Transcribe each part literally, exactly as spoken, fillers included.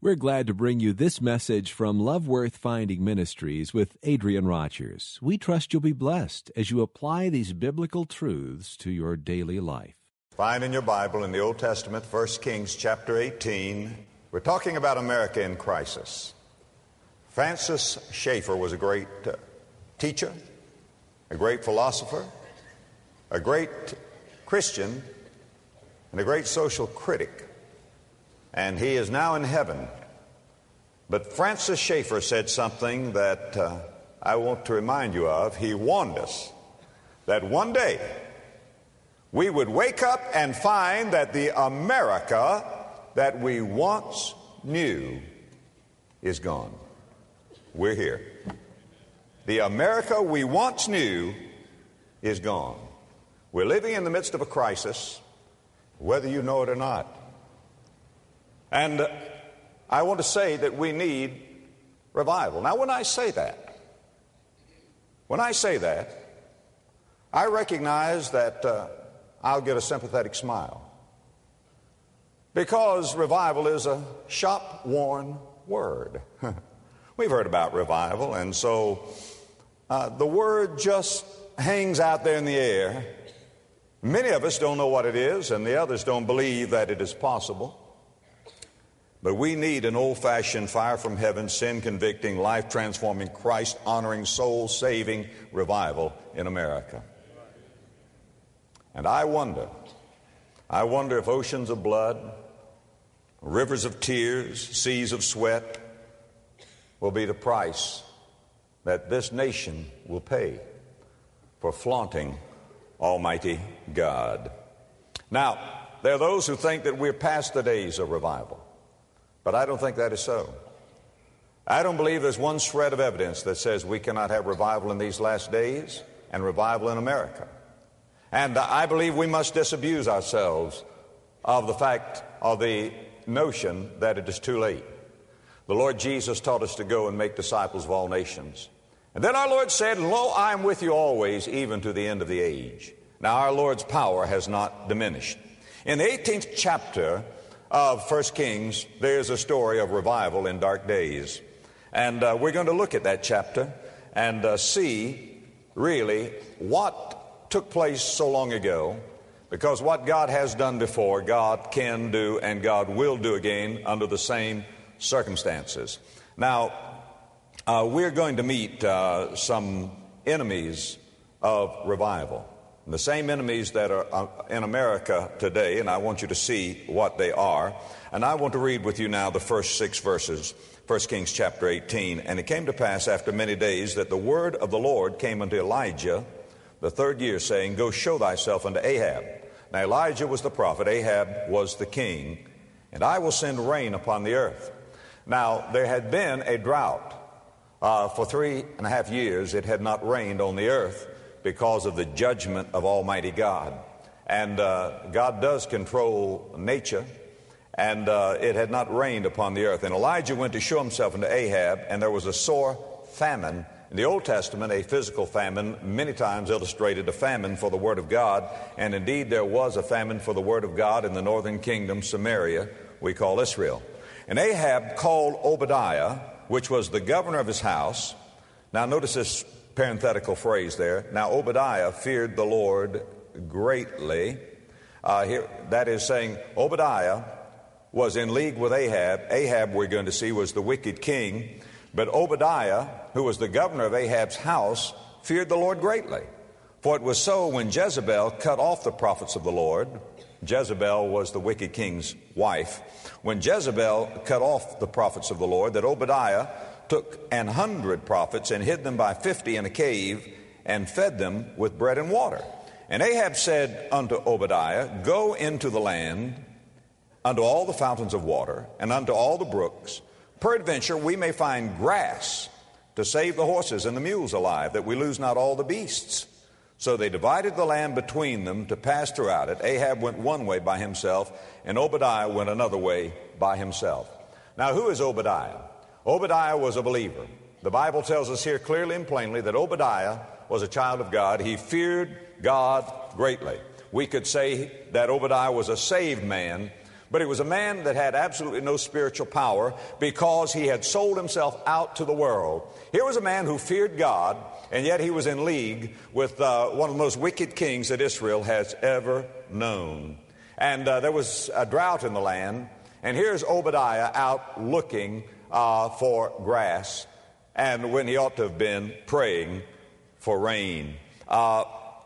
We're glad to bring you this message from Love Worth Finding Ministries with Adrian Rogers. We trust you'll be blessed as you apply these biblical truths to your daily life. Find in your Bible in the Old Testament, First Kings chapter eighteen. We're talking about America in crisis. Francis Schaeffer was a great uh, teacher, a great philosopher, a great Christian, and a great social critic. And he is now in heaven. But Francis Schaeffer said something that uh, I want to remind you of. He warned us that one day we would wake up and find that the America that we once knew is gone. We're here. The America we once knew is gone. We're living in the midst of a crisis, whether you know it or not. And I want to say that we need revival. Now, when I say that, when I say that, I recognize that uh, I'll get a sympathetic smile. Because revival is a shop-worn word. We've heard about revival, and so uh, the word just hangs out there in the air. Many of us don't know what it is, and the others don't believe that it is possible. But we need an old-fashioned fire from heaven, sin-convicting, life-transforming, Christ-honoring, soul-saving revival in America. And I wonder, I wonder if oceans of blood, rivers of tears, seas of sweat will be the price that this nation will pay for flaunting Almighty God. Now, there are those who think that we're past the days of revival. But I don't think that is so. I don't believe there's one shred of evidence that says we cannot have revival in these last days and revival in America. And I believe we must disabuse ourselves of the fact, of the notion that it is too late. The Lord Jesus taught us to go and make disciples of all nations. And then our Lord said, "Lo, I am with you always, even to the end of the age." Now, our Lord's power has not diminished. In the eighteenth chapter of First Kings, there's a story of revival in dark days. And uh, we're going to look at that chapter and uh, see really what took place so long ago, because what God has done before, God can do and God will do again under the same circumstances. Now, uh, we're going to meet uh, some enemies of revival. The same enemies that are in America today, and I want you to see what they are. And I want to read with you now the first six verses, First Kings chapter eighteen. And it came to pass after many days that the word of the Lord came unto Elijah the third year, saying, "Go show thyself unto Ahab." Now Elijah was the prophet, Ahab was the king, "and I will send rain upon the earth." Now there had been a drought. Uh, for three and a half years it had not rained on the earth, because of the judgment of Almighty God. And uh, God does control nature, and uh, it had not rained upon the earth. And Elijah went to show himself unto Ahab, and there was a sore famine. In the Old Testament, a physical famine many times illustrated a famine for the Word of God, and indeed there was a famine for the Word of God in the northern kingdom, Samaria, we call Israel. And Ahab called Obadiah, which was the governor of his house. Now notice this parenthetical phrase there. Now Obadiah feared the Lord greatly. Uh, here, that is saying Obadiah was in league with Ahab. Ahab, we're going to see, was the wicked king. But Obadiah, who was the governor of Ahab's house, feared the Lord greatly. For it was so when Jezebel cut off the prophets of the Lord. Jezebel was the wicked king's wife. When Jezebel cut off the prophets of the Lord, that Obadiah took an hundred prophets and hid them by fifty in a cave and fed them with bread and water. And Ahab said unto Obadiah, "Go into the land, unto all the fountains of water, and unto all the brooks. Peradventure we may find grass to save the horses and the mules alive, that we lose not all the beasts." So they divided the land between them to pass throughout it. Ahab went one way by himself, and Obadiah went another way by himself. Now, who is Obadiah? Obadiah was a believer. The Bible tells us here clearly and plainly that Obadiah was a child of God. He feared God greatly. We could say that Obadiah was a saved man, But he was a man that had absolutely no spiritual power because he had sold himself out to the world. Here was a man who feared God, and yet he was in league with uh, one of the most wicked kings that Israel has ever known. And uh, there was a drought in the land, and here's Obadiah out looking uh, for grass, and when he ought to have been praying for rain. Uh,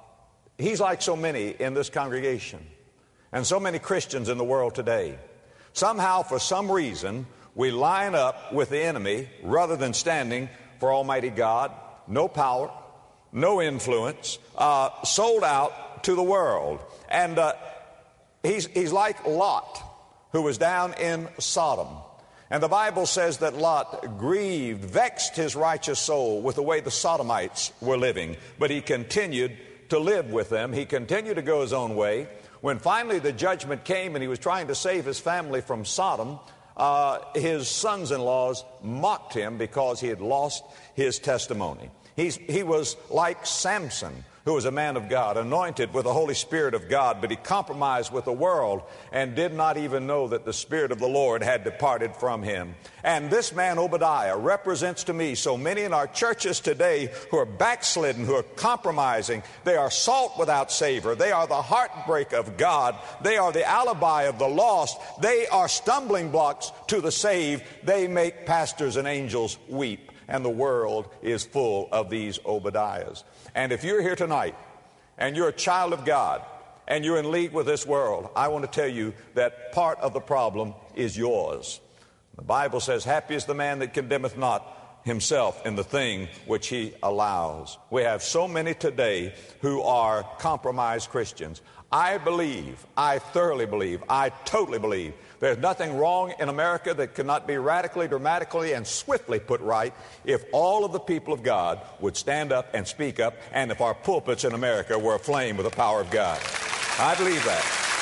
he's like so many in this congregation. And so many Christians in the world today. Somehow, for some reason, we line up with the enemy rather than standing for Almighty God. No power, no influence, uh, sold out to the world. And uh, he's, he's like Lot, who was down in Sodom. And the Bible says that Lot grieved, vexed his righteous soul with the way the Sodomites were living. But he continued to live with them. He continued to go his own way. When finally the judgment came and he was trying to save his family from Sodom, uh, his sons-in-laws mocked him because he had lost his testimony. He's, he was like Samson, who was a man of God, anointed with the Holy Spirit of God, but he compromised with the world and did not even know that the Spirit of the Lord had departed from him. And this man, Obadiah, represents to me so many in our churches today who are backslidden, who are compromising. They are salt without savor. They are the heartbreak of God. They are the alibi of the lost. They are stumbling blocks to the saved. They make pastors and angels weep. And the world is full of these Obadiahs. And if you're here tonight and you're a child of God and you're in league with this world, I want to tell you that part of the problem is yours. The Bible says, happy is the man that condemneth not himself in the thing which he allows. We have so many today who are compromised Christians. I believe, I thoroughly believe, I totally believe there's nothing wrong in America that cannot be radically, dramatically, and swiftly put right if all of the people of God would stand up and speak up, and if our pulpits in America were aflame with the power of God. I believe that.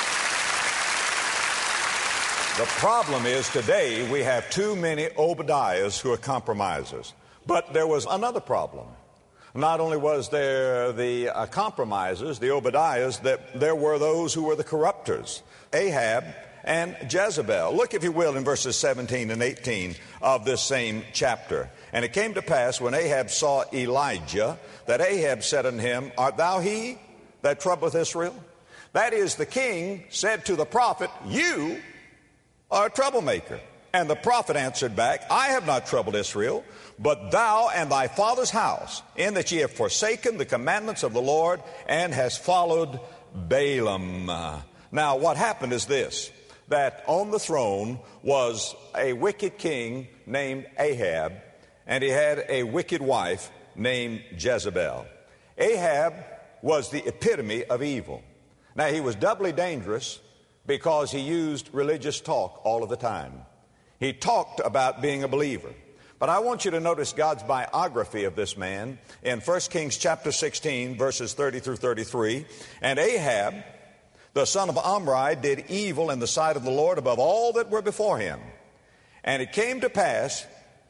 The problem is today we have too many Obadiahs who are compromisers. But there was another problem. Not only was there the uh, compromisers, the Obadiahs, that there were those who were the corrupters. Ahab and Jezebel. Look, if you will, in verses seventeen and eighteen of this same chapter. And it came to pass, when Ahab saw Elijah, that Ahab said unto him, art thou he that troubleth Israel? That is, the king said to the prophet, you are a troublemaker. And the prophet answered back, I have not troubled Israel, but thou and thy father's house, in that ye have forsaken the commandments of the Lord, and has followed Balaam. Now, what happened is this, that on the throne was a wicked king named Ahab, and he had a wicked wife named Jezebel. Ahab was the epitome of evil. Now, he was doubly dangerous because he used religious talk all of the time. He talked about being a believer. But I want you to notice God's biography of this man in First Kings chapter sixteen, verses thirty through thirty-three. And Ahab, the son of Omri, did evil in the sight of the Lord above all that were before him. And it came to pass,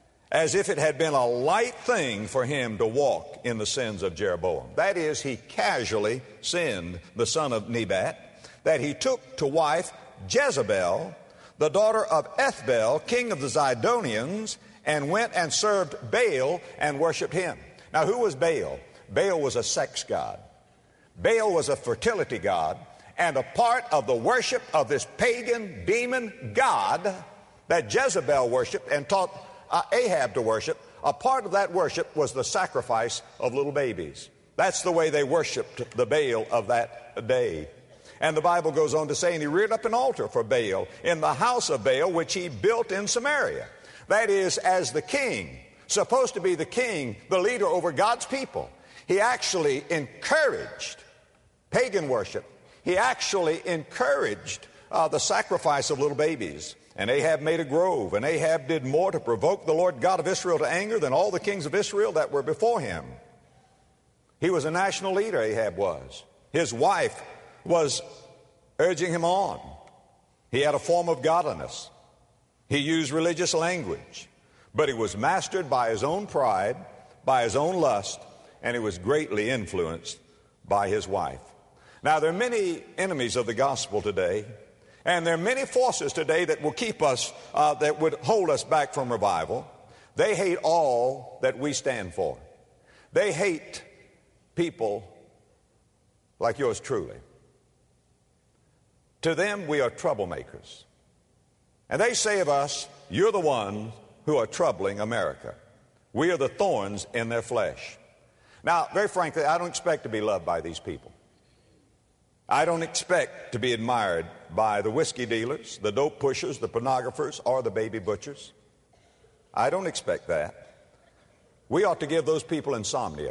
as if it had been a light thing for him to walk in the sins of Jeroboam. That is, he casually sinned, the son of Nebat, that he took to wife Jezebel, the daughter of Ethbel, king of the Zidonians, and went and served Baal and worshiped him. Now, who was Baal? Baal was a sex god. Baal was a fertility god, and a part of the worship of this pagan demon god that Jezebel worshiped and taught uh, Ahab to worship, a part of that worship was the sacrifice of little babies. That's the way they worshiped the Baal of that day. And the Bible goes on to say, and he reared up an altar for Baal in the house of Baal, which he built in Samaria. That is, as the king, supposed to be the king, the leader over God's people, he actually encouraged pagan worship. He actually encouraged uh, the sacrifice of little babies. And Ahab made a grove, and Ahab did more to provoke the Lord God of Israel to anger than all the kings of Israel that were before him. He was a national leader, Ahab was. His wife was urging him on. He had a form of godliness. He used religious language, but he was mastered by his own pride, by his own lust, and he was greatly influenced by his wife. Now, there are many enemies of the gospel today, And there are many forces today that will keep us, uh, that would hold us back from revival. They hate all that we stand for. They hate people like yours truly. To them, we are troublemakers. And they say of us, you're the ones who are troubling America. We are the thorns in their flesh. Now, very frankly, I don't expect to be loved by these people. I don't expect to be admired by the whiskey dealers, the dope pushers, the pornographers, or the baby butchers. I don't expect that. We ought to give those people insomnia.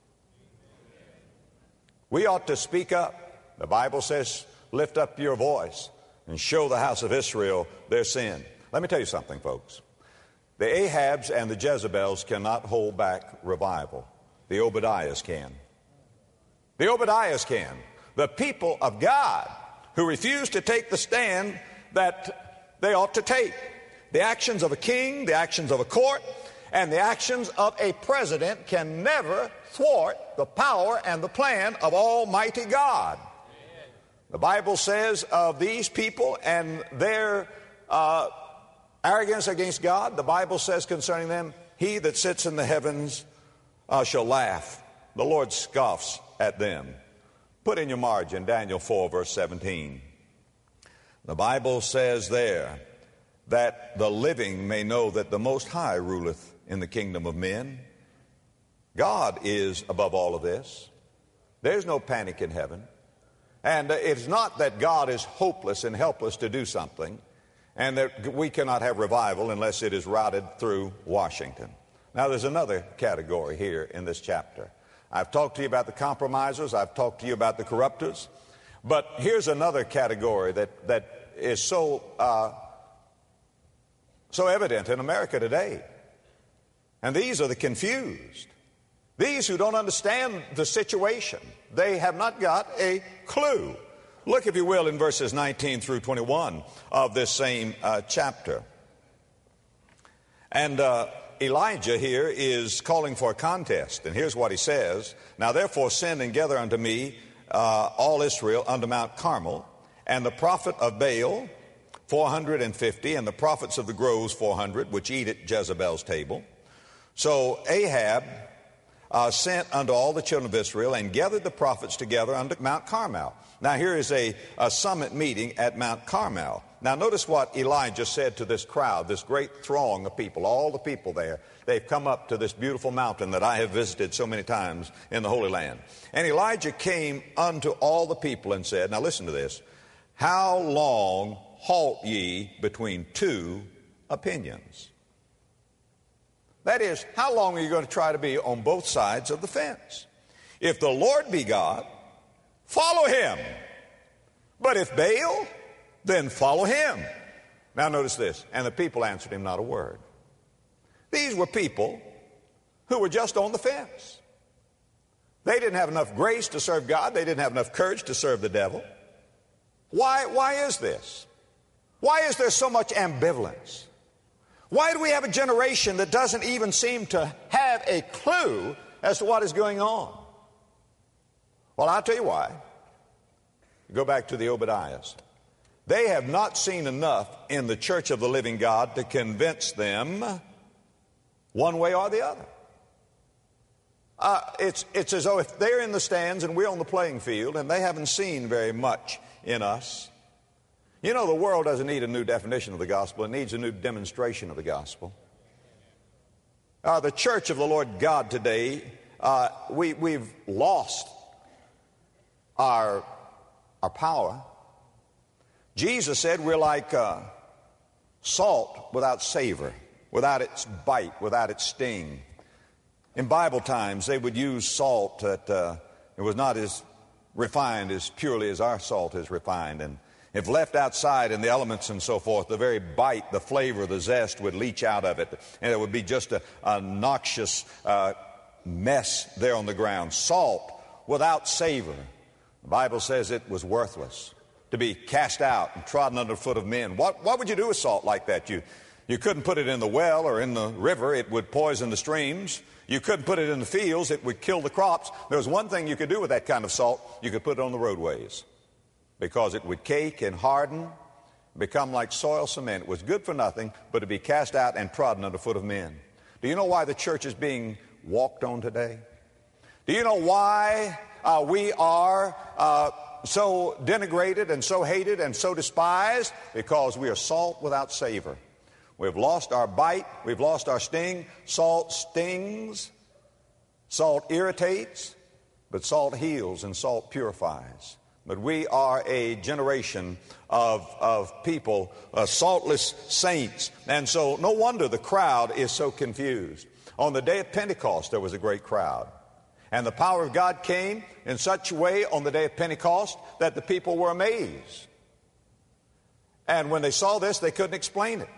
We ought to speak up. The Bible says, lift up your voice and show the house of Israel their sin. Let me tell you something, folks. The Ahabs and the Jezebels cannot hold back revival. The Obadiahs can. The Obadiahs can. The people of God who refuse to take the stand that they ought to take. The actions of a king, the actions of a court, and the actions of a president can never thwart the power and the plan of Almighty God. The Bible says of these people and their uh, arrogance against God, the Bible says concerning them, he that sits in the heavens uh, shall laugh. The Lord scoffs at them. Put in your margin Daniel four, verse seventeen. The Bible says there that the living may know that the Most High ruleth in the kingdom of men. God is above all of this. There's no panic in heaven. And it's not that God is hopeless and helpless to do something, and that we cannot have revival unless it is routed through Washington. Now, there's another category here in this chapter. I've talked to you about the compromisers. I've talked to you about the corruptors. But here's another category that, that is so, uh, so evident in America today. And these are the confused. These who don't understand the situation. They have not got a clue. Look, if you will, in verses nineteen through twenty-one of this same uh, chapter. And uh, Elijah here is calling for a contest. And here's what he says. Now therefore send and gather unto me uh, all Israel unto Mount Carmel, and the prophet of Baal four hundred fifty, and the prophets of the groves four hundred, which eat at Jezebel's table. So Ahab uh, sent unto all the children of Israel and gathered the prophets together unto Mount Carmel. Now here is a, a summit meeting at Mount Carmel. Now notice what Elijah said to this crowd, this great throng of people, all the people there. They've come up to this beautiful mountain that I have visited so many times in the Holy Land. And Elijah came unto all the people and said, now listen to this, how long halt ye between two opinions? That is, how long are you going to try to be on both sides of the fence? If the Lord be God, follow him. But if Baal, then follow him. Now notice this. And the people answered him not a word. These were people who were just on the fence. They didn't have enough grace to serve God. They didn't have enough courage to serve the devil. Why, why is this? Why is there so much ambivalence? Why do we have a generation that doesn't even seem to have a clue as to what is going on? Well, I'll tell you why. Go back to the Obadiahs. They have not seen enough in the church of the living God to convince them one way or the other. Uh, it's, it's as though if they're in the stands and we're on the playing field and they haven't seen very much in us. You know, the world doesn't need a new definition of the gospel. It needs a new demonstration of the gospel. Uh, the church of the Lord God today, uh, we, we've lost our, our power. Jesus said we're like uh, salt without savor, without its bite, without its sting. In Bible times, they would use salt that uh, it was not as refined as purely as our salt is refined. And if left outside in the elements and so forth, the very bite, the flavor, the zest would leach out of it. And it would be just a, a noxious uh, mess there on the ground. Salt without savor. The Bible says it was worthless, to be cast out and trodden under the foot of men. What, what would you do with salt like that? You, you couldn't put it in the well or in the river. It would poison the streams. You couldn't put it in the fields. It would kill the crops. There was one thing you could do with that kind of salt. You could put it on the roadways, because it would cake and harden become like soil cement. It was good for nothing, but to be cast out and trodden under foot of men. Do you know why the church is being walked on today? Do you know why uh, we are uh, so denigrated and so hated and so despised? Because we are salt without savor. We've lost our bite. We've lost our sting. Salt stings. Salt irritates. But salt heals and salt purifies. But we are a generation of, of people, uh, saltless saints. And so no wonder the crowd is so confused. On the day of Pentecost, there was a great crowd. And the power of God came in such a way on the day of Pentecost that the people were amazed. And when they saw this, they couldn't explain it.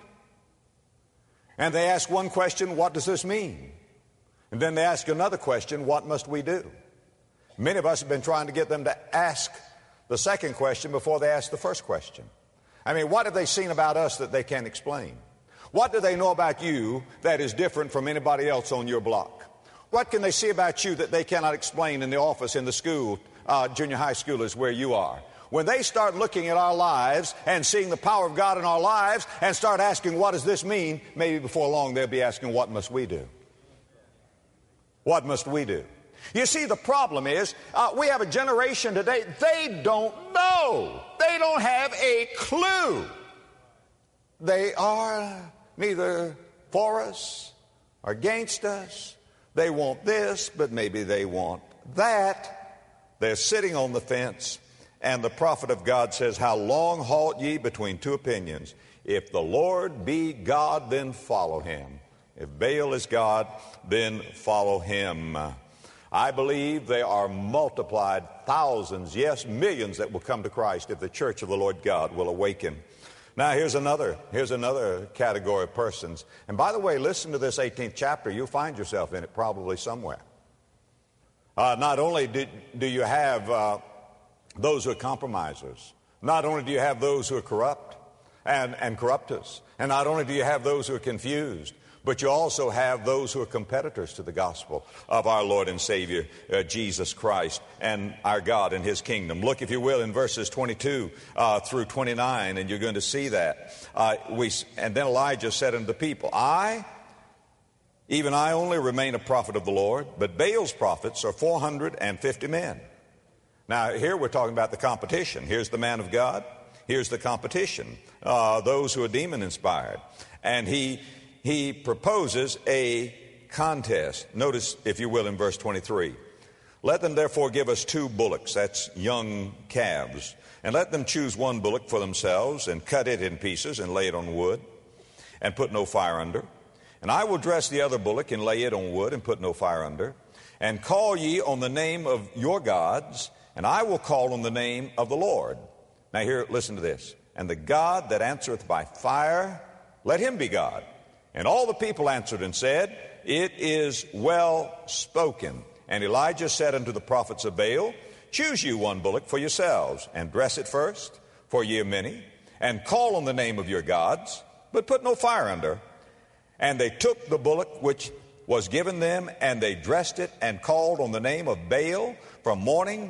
And they asked one question, what does this mean? And then they asked another question, what must we do? Many of us have been trying to get them to ask the second question before they ask the first question. I mean, what have they seen about us that they can't explain? What do they know about you that is different from anybody else on your block? What can they see about you that they cannot explain in the office, in the school, uh, junior high schoolers where you are? When they start looking at our lives and seeing the power of God in our lives and start asking, what does this mean? Maybe before long they'll be asking, what must we do? What must we do? You see, the problem is uh, we have a generation today, they don't know. They don't have a clue. They are neither for us or against us. They want this, but maybe they want that. They're sitting on the fence, and the prophet of God says, how long halt ye between two opinions? If the Lord be God, then follow him. If Baal is God, then follow him. I believe there are multiplied thousands, yes, millions that will come to Christ if the church of the Lord God will awaken. Now, here's another, here's another category of persons. And by the way, listen to this eighteenth chapter. You'll find yourself in it probably somewhere. Uh, not only do, do you have uh, those who are compromisers, not only do you have those who are corrupt and, and corruptors, and not only do you have those who are confused, but you also have those who are competitors to the gospel of our Lord and Savior, uh, Jesus Christ, and our God and his kingdom. Look, if you will, in verses twenty-two uh, through twenty-nine, and you're going to see that. Uh, we, and then Elijah said unto the people, I, even I only remain a prophet of the Lord, but Baal's prophets are four hundred fifty men. Now, here we're talking about the competition. Here's the man of God. Here's the competition, uh, those who are demon-inspired. And he... He proposes a contest. Notice, if you will, in verse twenty-three. Let them therefore give us two bullocks, that's young calves, and let them choose one bullock for themselves, and cut it in pieces, and lay it on wood, and put no fire under. And I will dress the other bullock, and lay it on wood, and put no fire under. And call ye on the name of your gods, and I will call on the name of the Lord. Now here, listen to this. And the God that answereth by fire, let him be God. And all the people answered and said, it is well spoken. And Elijah said unto the prophets of Baal, choose you one bullock for yourselves, and dress it first, for ye are many, and call on the name of your gods, but put no fire under. And they took the bullock which was given them, and they dressed it, and called on the name of Baal from morning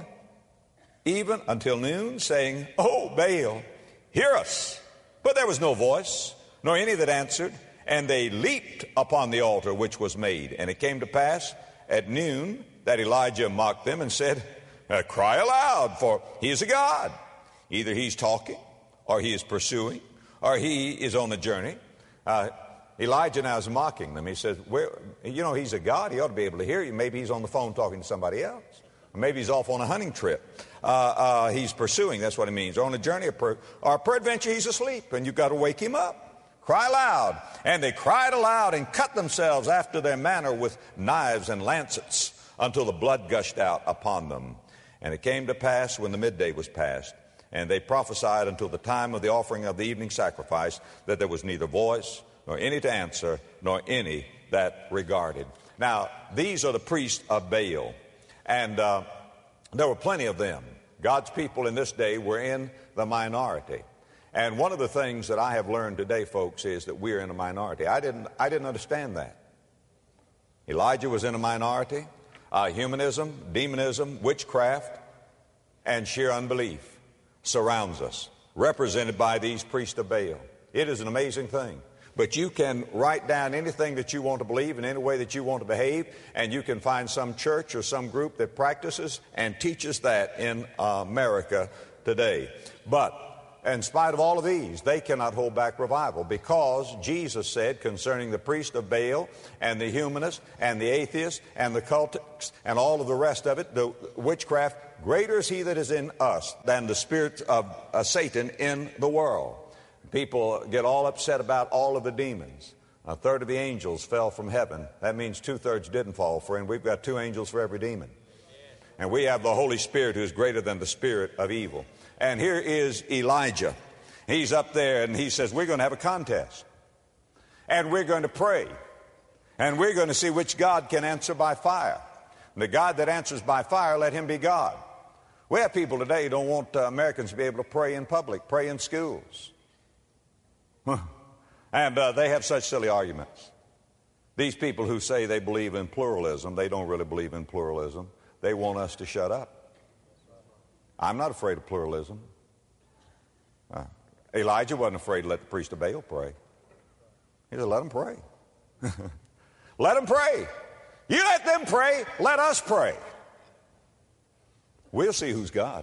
even until noon, saying, O Baal, hear us. But there was no voice, nor any that answered. And they leaped upon the altar which was made. And it came to pass at noon that Elijah mocked them and said, cry aloud, for he is a God. Either he's talking, or he is pursuing, or he is on a journey. Uh, Elijah now is mocking them. He says, well, you know, he's a God. He ought to be able to hear you. Maybe he's on the phone talking to somebody else. Or maybe he's off on a hunting trip. Uh, uh, he's pursuing, that's what it means. Or on a journey, or, per, or peradventure he's asleep, and you've got to wake him up. Cry aloud. And they cried aloud and cut themselves after their manner with knives and lancets until the blood gushed out upon them. And it came to pass when the midday was past, and they prophesied until the time of the offering of the evening sacrifice, that there was neither voice, nor any to answer, nor any that regarded. Now, these are the priests of Baal. And uh, there were plenty of them. God's people in this day were in the minority. And one of the things that I have learned today, folks, is that we're in a minority. I didn't, I didn't understand that. Elijah was in a minority. Uh, humanism, demonism, witchcraft, and sheer unbelief surrounds us represented by these priests of Baal. It is an amazing thing. But you can write down anything that you want to believe in any way that you want to behave, and you can find some church or some group that practices and teaches that in America today. But in spite of all of these, they cannot hold back revival, because Jesus said concerning the priest of Baal and the humanists and the atheists and the cultists and all of the rest of it, the witchcraft, greater is he that is in us than the spirit of uh, Satan in the world. People get all upset about all of the demons. A third of the angels fell from heaven. That means two-thirds didn't fall, friend. We've got two angels for every demon. And we have the Holy Spirit who is greater than the spirit of evil. And here is Elijah. He's up there and he says, we're going to have a contest. And we're going to pray. And we're going to see which God can answer by fire. And the God that answers by fire, let him be God. We have people today who don't want uh, Americans to be able to pray in public, pray in schools. And uh, they have such silly arguments. These people who say they believe in pluralism, they don't really believe in pluralism. They want us to shut up. I'm not afraid of pluralism. Uh, Elijah wasn't afraid to let the priest of Baal pray. He said, let them pray. Let them pray. You let them pray, let us pray. We'll see who's God.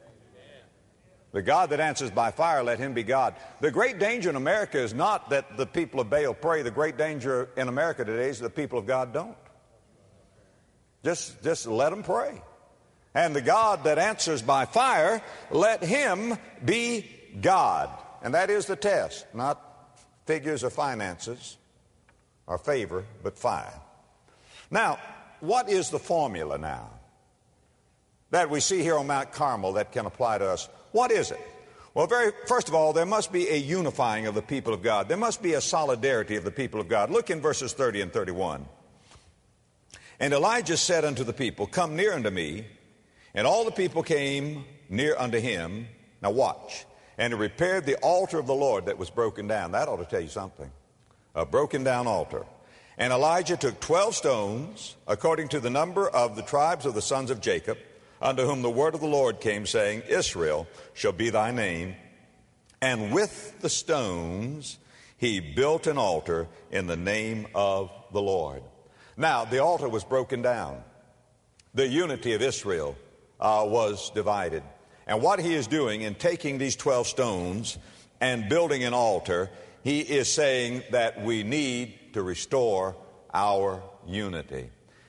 The God that answers by fire, let him be God. The great danger in America is not that the people of Baal pray. The great danger in America today is the people of God don't. Just, just let them pray. And the God that answers by fire, let him be God. And that is the test, not figures or finances or favor, but fire. Now, what is the formula now that we see here on Mount Carmel that can apply to us? What is it? Well, very first of all, there must be a unifying of the people of God. There must be a solidarity of the people of God. Look in verses thirty and thirty-one. And Elijah said unto the people, come near unto me. And all the people came near unto him. Now watch. And he repaired the altar of the Lord that was broken down. That ought to tell you something. A broken down altar. And Elijah took twelve stones, according to the number of the tribes of the sons of Jacob, unto whom the word of the Lord came, saying, Israel shall be thy name. And with the stones he built an altar in the name of the Lord. Now, the altar was broken down. The unity of Israel uh, was divided. And what he is doing in taking these twelve stones and building an altar, he is saying that we need to restore our unity.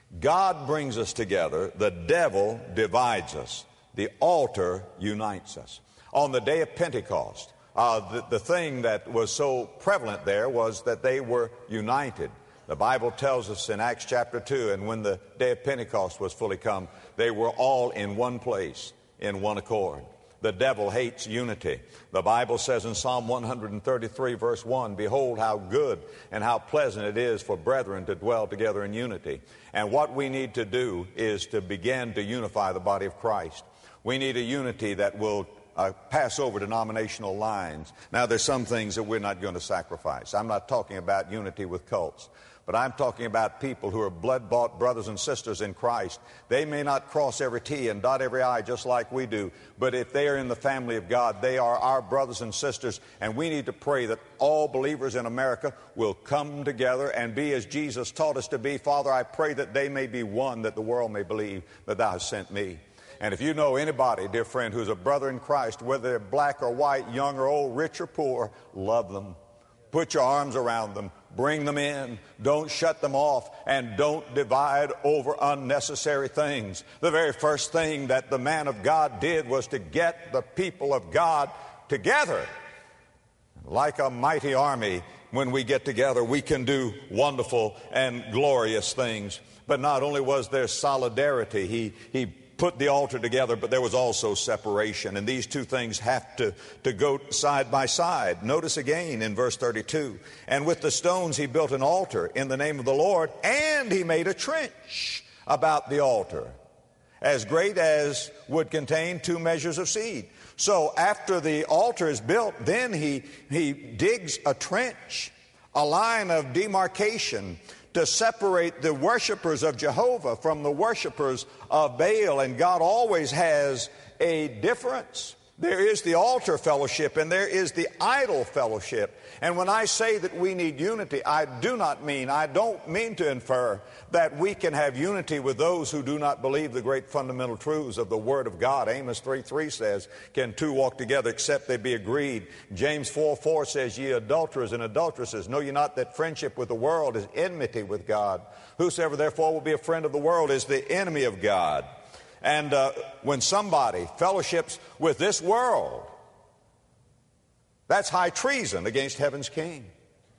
God brings us together. The devil divides us. The altar unites us. On the day of Pentecost, uh, the, the thing that was so prevalent there was that they were united. The Bible tells us in Acts chapter two, and when the day of Pentecost was fully come, they were all in one place, in one accord. The devil hates unity. The Bible says in Psalm one thirty-three, verse one, behold how good and how pleasant it is for brethren to dwell together in unity. And what we need to do is to begin to unify the body of Christ. We need a unity that will uh, pass over denominational lines. Now, there's some things that we're not going to sacrifice. I'm not talking about unity with cults. But I'm talking about people who are blood-bought brothers and sisters in Christ. They may not cross every T and dot every I just like we do, but if they are in the family of God, they are our brothers and sisters, and we need to pray that all believers in America will come together and be as Jesus taught us to be. Father, I pray that they may be one, that the world may believe that thou hast sent me. And if you know anybody, dear friend, who's a brother in Christ, whether they're black or white, young or old, rich or poor, love them. Put your arms around them. Bring them in. Don't shut them off. And don't divide over unnecessary things. The very first thing that the man of God did was to get the people of God together. Like a mighty army, when we get together, we can do wonderful and glorious things. But not only was there solidarity, he, he put the altar together, but there was also separation. And these two things have to, to go side by side. Notice again in verse thirty-two, and with the stones he built an altar in the name of the Lord, and he made a trench about the altar, as great as would contain two measures of seed. So after the altar is built, then he, he digs a trench, a line of demarcation, to separate the worshipers of Jehovah from the worshipers of Baal. And God always has a difference There is the altar fellowship and there is the idol fellowship. And when I say that we need unity, I do not mean, I don't mean to infer that we can have unity with those who do not believe the great fundamental truths of the Word of God. Amos three three says, can two walk together except they be agreed? James four four says, ye adulterers and adulteresses, know ye not that friendship with the world is enmity with God? Whosoever therefore will be a friend of the world is the enemy of God. And uh, when somebody fellowships with this world, that's high treason against heaven's King.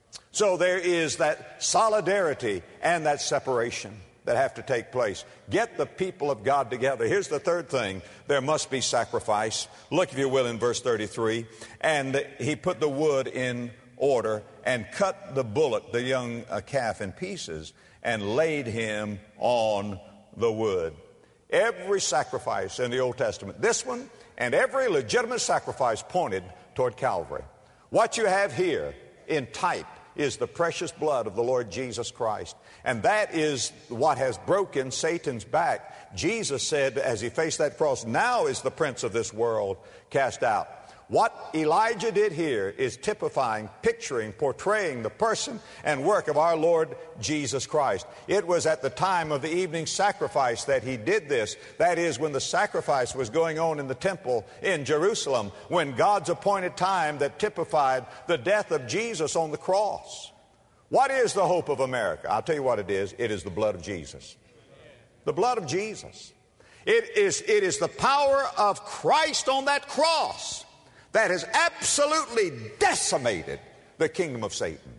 So there is that solidarity and that separation that have to take place. Get the people of God together. Here's the third thing. There must be sacrifice. Look, if you will, in verse thirty-three. And he put the wood in order and cut the bullock, the young uh, calf, in pieces and laid him on the wood. Every sacrifice in the Old Testament, this one and every legitimate sacrifice, pointed toward Calvary. What you have here in type is the precious blood of the Lord Jesus Christ. And that is what has broken Satan's back. Jesus said as he faced that cross, now is the prince of this world cast out. What Elijah did here is typifying, picturing, portraying the person and work of our Lord Jesus Christ. It was at the time of the evening sacrifice that he did this. That is, when the sacrifice was going on in the temple in Jerusalem, when God's appointed time that typified the death of Jesus on the cross. What is the hope of America? I'll tell you what it is. It is the blood of Jesus. The blood of Jesus. It is, it is the power of Christ on that cross that has absolutely decimated the kingdom of Satan.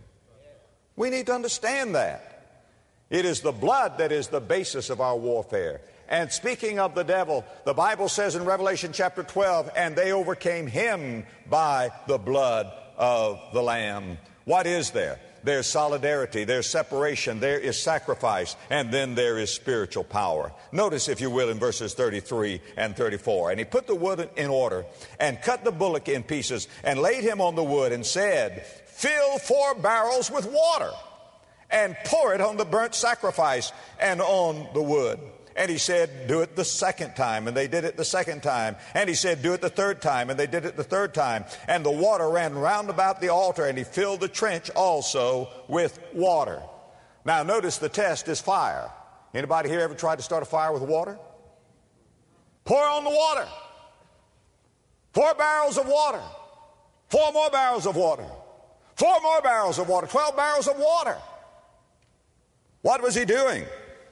We need to understand that. It is the blood that is the basis of our warfare. And speaking of the devil, the Bible says in Revelation chapter twelve, and they overcame him by the blood of the Lamb. What is there? There's solidarity, there's separation, there is sacrifice, and then there is spiritual power. Notice, if you will, in verses thirty-three and thirty-four. And he put the wood in order and cut the bullock in pieces and laid him on the wood and said, fill four barrels with water and pour it on the burnt sacrifice and on the wood. And he said, do it the second time. And they did it the second time. And he said, do it the third time. And they did it the third time. And the water ran round about the altar, and he filled the trench also with water. Now notice the test is fire. Anybody here ever tried to start a fire with water? Pour on the water. Four barrels of water. Four more barrels of water. Four more barrels of water. Twelve barrels of water. What was he doing?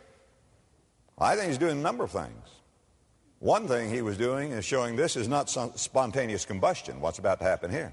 I think he's doing a number of things. One thing he was doing is showing this is not spontaneous combustion, what's about to happen here.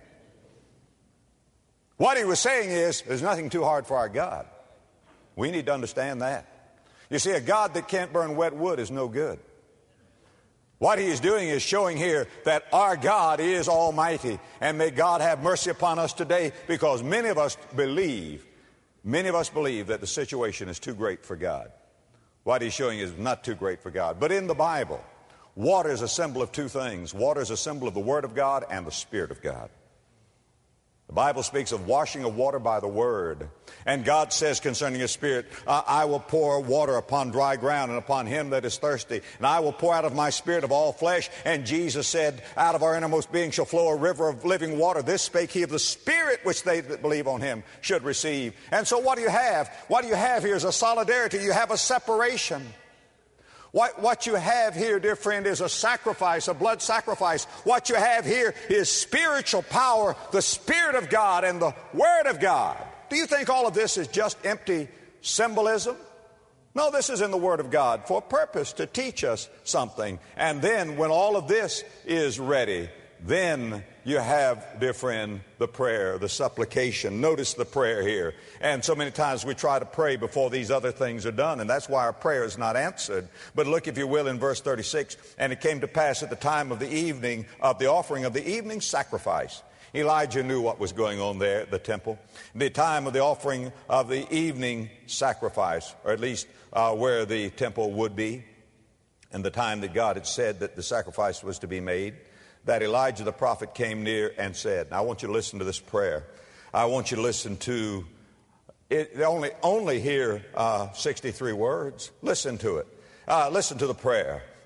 What he was saying is, there's nothing too hard for our God. We need to understand that. You see, a God that can't burn wet wood is no good. What he is doing is showing here that our God is almighty, and may God have mercy upon us today, because many of us believe, many of us believe that the situation is too great for God. What he's showing is not too great for God. But in the Bible, water is a symbol of two things. Water is a symbol of the Word of God and the Spirit of God. The Bible speaks of washing of water by the Word. And God says concerning His Spirit, uh, I will pour water upon dry ground and upon him that is thirsty. And I will pour out of my Spirit of all flesh. And Jesus said, out of our innermost being shall flow a river of living water. This spake he of the Spirit which they that believe on him should receive. And so what do you have? What do you have here is a solidarity. You have a separation. What, what you have here, dear friend, is a sacrifice, a blood sacrifice. What you have here is spiritual power, the Spirit of God and the Word of God. Do you think all of this is just empty symbolism? No, this is in the Word of God for a purpose, to teach us something. And then when all of this is ready, then you have, dear friend, the prayer, the supplication. Notice the prayer here. And so many times we try to pray before these other things are done, and that's why our prayer is not answered. But look, if you will, in verse thirty-six, and it came to pass at the time of the evening, of the offering of the evening sacrifice. Elijah knew what was going on there at the temple. The time of the offering of the evening sacrifice, or at least uh, where the temple would be, and the time that God had said that the sacrifice was to be made, that Elijah the prophet came near and said, now I want you to listen to this prayer. I want you to listen to it. Only, only hear uh, sixty-three words. Listen to it. Uh, listen to the prayer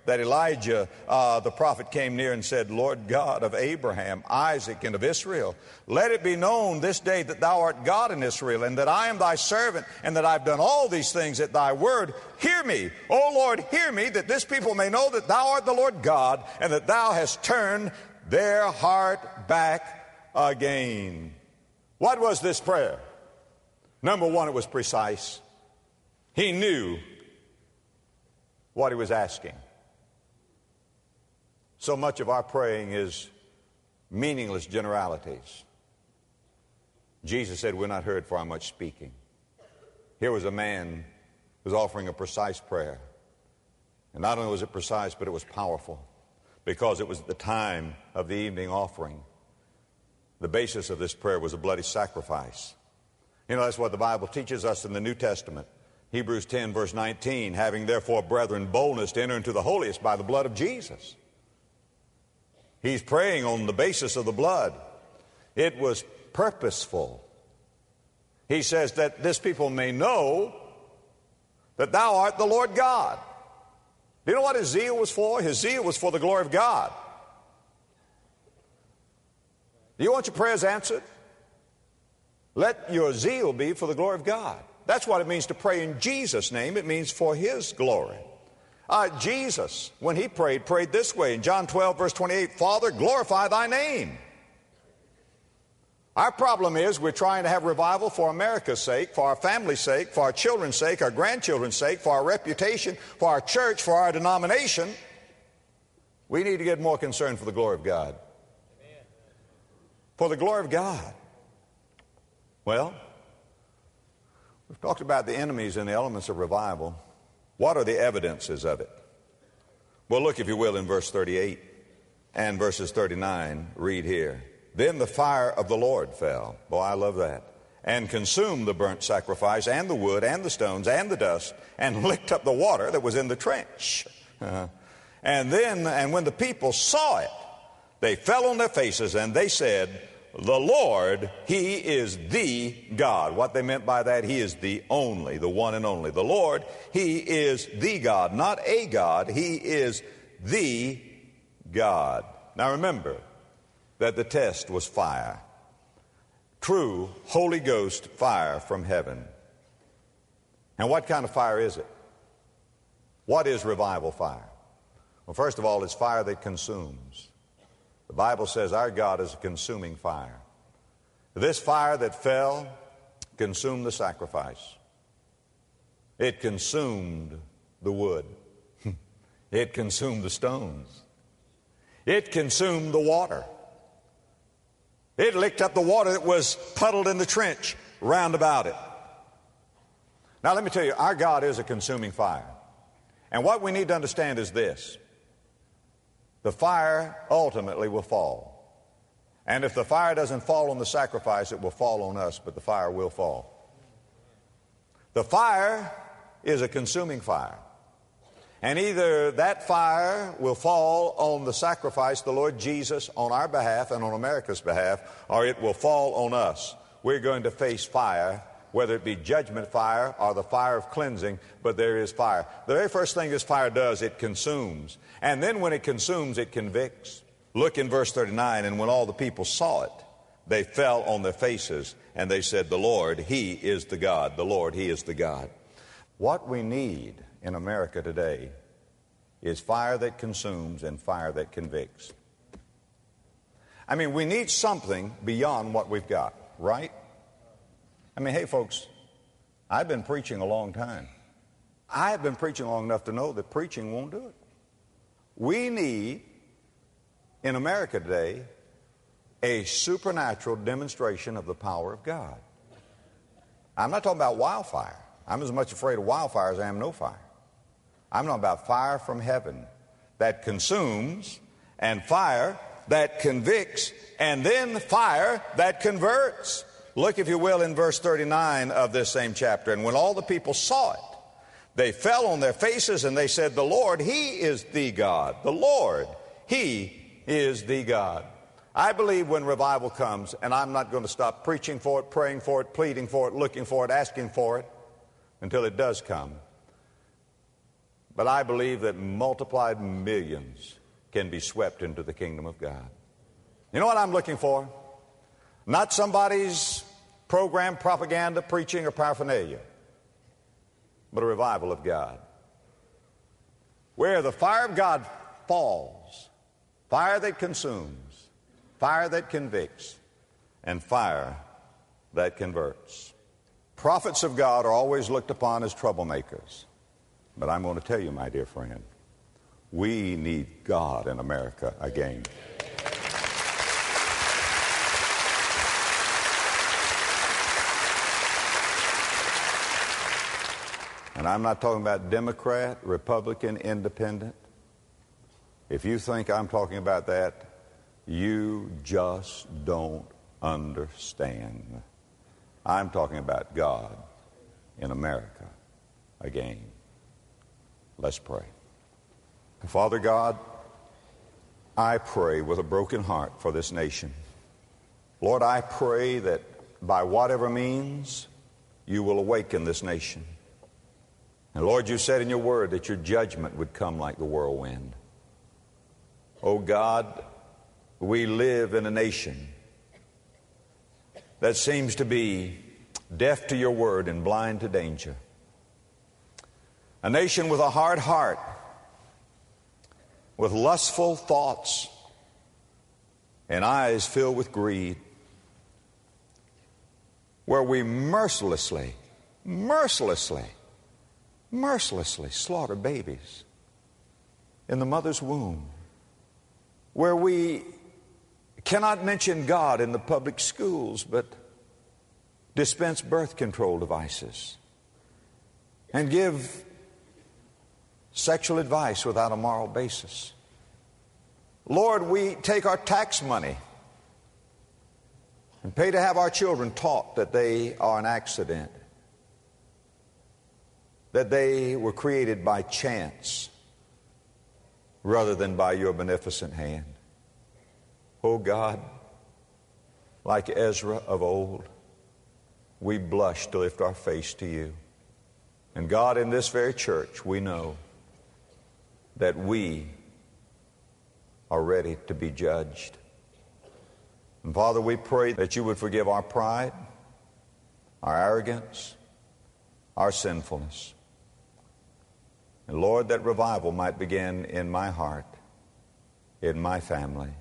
that Elijah, uh, the prophet, came near and said, Lord God of Abraham, Isaac, and of Israel, let it be known this day that thou art God in Israel, and that I am thy servant, and that I've done all these things at thy word. Hear me, O Lord, hear me, that this people may know that thou art the Lord God, and that thou hast turned their heart back again. What was this prayer? Number one, it was precise. He knew what he was asking. So much of our praying is meaningless generalities. Jesus said we're not heard for our much speaking. Here was a man who was offering a precise prayer. And not only was it precise, but it was powerful, because it was at the time of the evening offering. The basis of this prayer was a bloody sacrifice. You know, that's what the Bible teaches us in the New Testament. Hebrews ten, verse nineteen, having therefore, brethren, boldness to enter into the holiest by the blood of Jesus. He's praying on the basis of the blood. It was purposeful. He says that this people may know that thou art the Lord God. Do you know what his zeal was for? His zeal was for the glory of God. Do you want your prayers answered? Let your zeal be for the glory of God. That's what it means to pray in Jesus' name. It means for his glory. Uh, Jesus, when he prayed, prayed this way in John twelve, verse twenty-eight, Father, glorify thy name. Our problem is we're trying to have revival for America's sake, for our family's sake, for our children's sake, our grandchildren's sake, for our reputation, for our church, for our denomination. We need to get more concerned for the glory of God. Amen. For the glory of God. Well, we've talked about the enemies and the elements of revival. What are the evidences of it? Well, look, if you will, in verse thirty-eight and verses thirty-nine. Read here. Then the fire of the Lord fell. Boy, I love that. And consumed the burnt sacrifice and the wood and the stones and the dust, and licked up the water that was in the trench. Uh-huh. And then, and when the people saw it, they fell on their faces, and they said, the Lord, he is the God. What they meant by that, he is the only, the one and only. The Lord, he is the God, not a God. He is the God. Now remember that the test was fire. True Holy Ghost fire from heaven. And what kind of fire is it? What is revival fire? Well, first of all, it's fire that consumes. The Bible says our God is a consuming fire. This fire that fell consumed the sacrifice. It consumed the wood. It consumed the stones. It consumed the water. It licked up the water that was puddled in the trench round about it. Now let me tell you, our God is a consuming fire. And what we need to understand is this. The fire ultimately will fall. And if the fire doesn't fall on the sacrifice, it will fall on us, but the fire will fall. The fire is a consuming fire. And either that fire will fall on the sacrifice, the Lord Jesus, on our behalf and on America's behalf, or it will fall on us. We're going to face fire, whether it be judgment fire or the fire of cleansing, but there is fire. The very first thing this fire does, it consumes. And then when it consumes, it convicts. Look in verse thirty-nine, and when all the people saw it, they fell on their faces, and they said, the Lord, he is the God. The Lord, he is the God. What we need in America today is fire that consumes and fire that convicts. I mean, we need something beyond what we've got, right? I mean, hey, folks, I've been preaching a long time. I have been preaching long enough to know that preaching won't do it. We need, in America today, a supernatural demonstration of the power of God. I'm not talking about wildfire. I'm as much afraid of wildfire as I am no fire. I'm talking about fire from heaven that consumes, and fire that convicts, and then fire that converts. Look, if you will, in verse thirty-nine of this same chapter. And when all the people saw it, they fell on their faces, and they said, the Lord, he is the God. The Lord, he is the God. I believe when revival comes, and I'm not going to stop preaching for it, praying for it, pleading for it, looking for it, asking for it, until it does come. But I believe that multiplied millions can be swept into the kingdom of God. You know what I'm looking for? Not somebody's program, propaganda, preaching, or paraphernalia, but a revival of God. Where the fire of God falls, fire that consumes, fire that convicts, and fire that converts. Prophets of God are always looked upon as troublemakers. But I'm going to tell you, my dear friend, we need God in America again. And I'm not talking about Democrat, Republican, Independent. If you think I'm talking about that, you just don't understand. I'm talking about God in America again. Let's pray. Father God, I pray with a broken heart for this nation. Lord, I pray that by whatever means you will awaken this nation. And Lord, you said in your word that your judgment would come like the whirlwind. Oh God, we live in a nation that seems to be deaf to your word and blind to danger. A nation with a hard heart, with lustful thoughts and eyes filled with greed, where we mercilessly, mercilessly, mercilessly slaughter babies in the mother's womb, where we cannot mention God in the public schools but dispense birth control devices and give sexual advice without a moral basis. Lord, we take our tax money and pay to have our children taught that they are an accident, that they were created by chance rather than by your beneficent hand. Oh God, like Ezra of old, we blush to lift our face to you. And God, in this very church, we know that we are ready to be judged. And Father, we pray that you would forgive our pride, our arrogance, our sinfulness. And Lord, that revival might begin in my heart, in my family,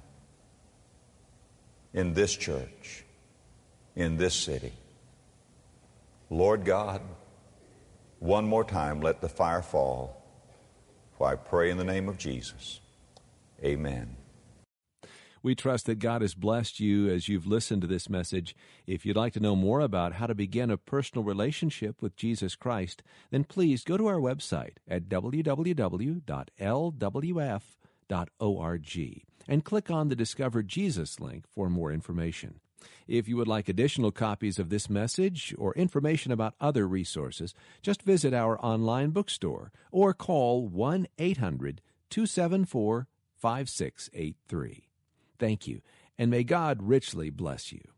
in this church, in this city. Lord God, one more time, let the fire fall. For I pray in the name of Jesus. Amen. We trust that God has blessed you as you've listened to this message. If you'd like to know more about how to begin a personal relationship with Jesus Christ, then please go to our website at w w w dot l w f dot org and click on the Discover Jesus link for more information. If you would like additional copies of this message or information about other resources, just visit our online bookstore or call one eight hundred two seven four five six eight three. Thank you, and may God richly bless you.